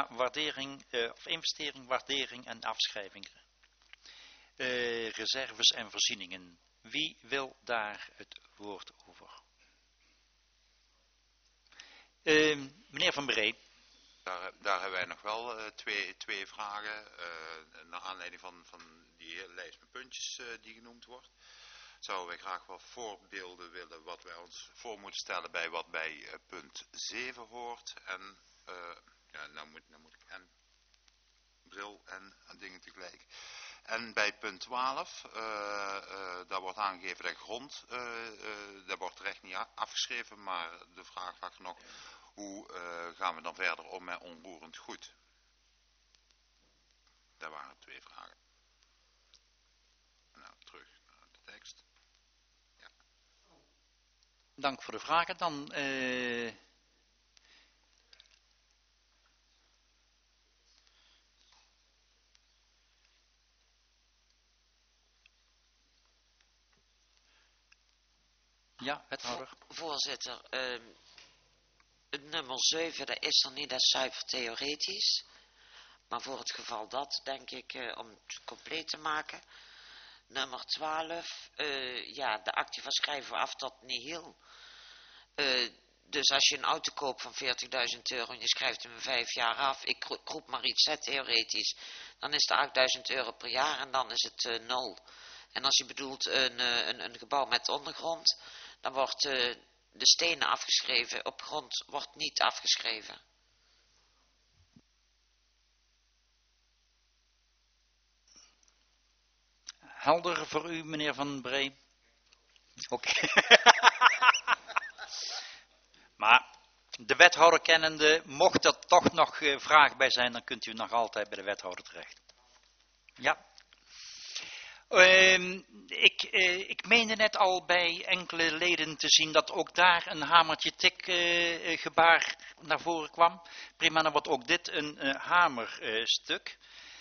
waardering, of investering, waardering en afschrijving. Reserves en voorzieningen. Wie wil daar het woord over? Meneer Van Bree. Daar hebben wij nog wel twee vragen. Naar aanleiding van die hele lijst met puntjes die genoemd wordt. Zouden wij graag wat voorbeelden willen wat wij ons voor moeten stellen bij wat bij punt 7 hoort. En nou moet ik en bril en dingen tegelijk. En bij punt 12, daar wordt aangegeven dat grond, dat wordt terecht niet afgeschreven, maar de vraag was nog, hoe gaan we dan verder om met onroerend goed? Daar waren twee vragen. Nou, terug naar de tekst. Ja. Dank voor de vragen. Dan ja, wethouder. Voorzitter, het nummer 7, dat is er niet, dat is zuiver theoretisch. Maar voor het geval dat, denk ik, om het compleet te maken. Nummer 12, ja, de activa schrijven we af tot nihil. Dus als je een auto koopt van €40.000 en je schrijft hem in 5 jaar af, ik roep maar iets, theoretisch, dan is het €8.000 per jaar en dan is het 0. En als je bedoelt een gebouw met ondergrond, dan wordt de stenen afgeschreven, op grond wordt niet afgeschreven. Helder voor u, meneer Van Bree? Oké. Maar de wethouder kennende, mocht er toch nog vragen bij zijn, dan kunt u nog altijd bij de wethouder terecht. Ja. Ik meende net al bij enkele leden te zien dat ook daar een hamertje tik gebaar naar voren kwam. Prima, dan wordt ook dit een hamerstuk.